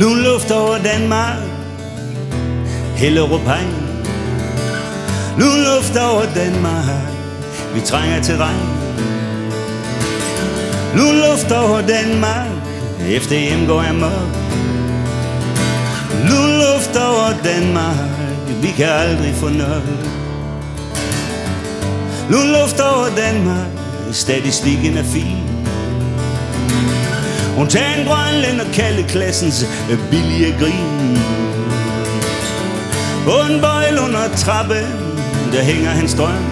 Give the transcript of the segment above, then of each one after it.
Lun luft over Danmark, Hellerup Hegn. Lun luft over Danmark, vi trænger til regn. Lun luft over Danmark, efter hjem går jeg mørk. Lun luft over Danmark, vi kan aldrig få nok. Lun luft over Danmark, statistikken er fin. Hun tager en grønlænd og kalder klassens billige grin. På en bøjle under trappen, der hænger hans drøm.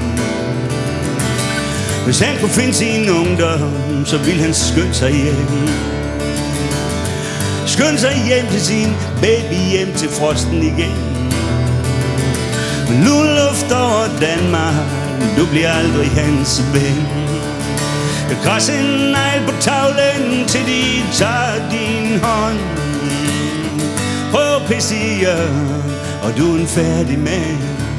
Hvis han kunne finde sin ungdom, så ville han skynde sig hjem. Skynde sig hjem til sin baby, hjem til frosten igen. Men lun luft over Danmark, du bliver aldrig hans ven. Jeg krasser en negl på tavlen, til de tager din hånd. Prøv at pisse i hjørnet, og du er en færdig mand.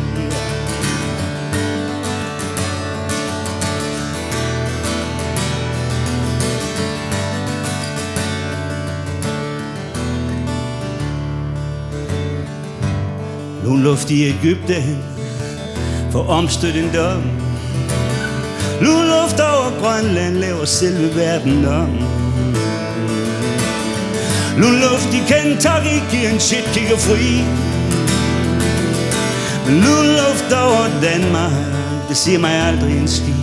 Lun luft i Egypten, for omstødt en dom. Lun luft over Grønland, laver selve verden om. Lun luft i Kentucky, giver en shit, kigger fri. Men lun luft over Danmark, det siger mig aldrig en ski.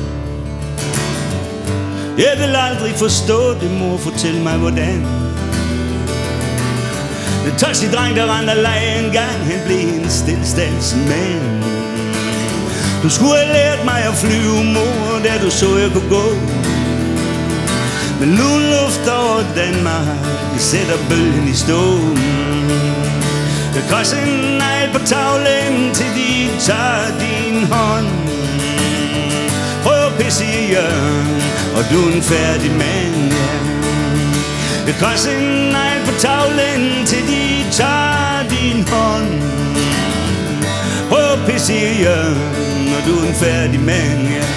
Jeg vil aldrig forstå det, mor, fortæl mig hvordan. Den tossige dreng, der rendte lege en gang, han blev en stillestandsmand. Du skulle have lært mig at flyve, mor, da du så jeg kunne gå. Men lun luft over Danmark, det sætter bølgen i stå. Jeg krasser en negl på tavlen, til de tager din hånd. Prøv at pisse i hjørnet, og du er en færdig mand, ja. Jeg krasser en negl på tavlen, til de tager din hånd. Prøv at pisse i hjørnet, og du er en færdig mand, ja.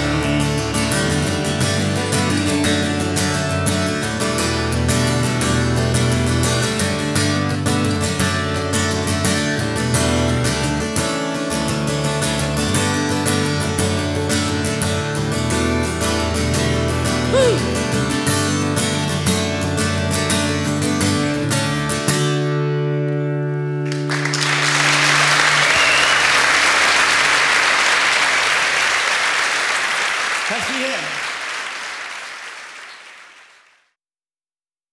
Tak skal I have.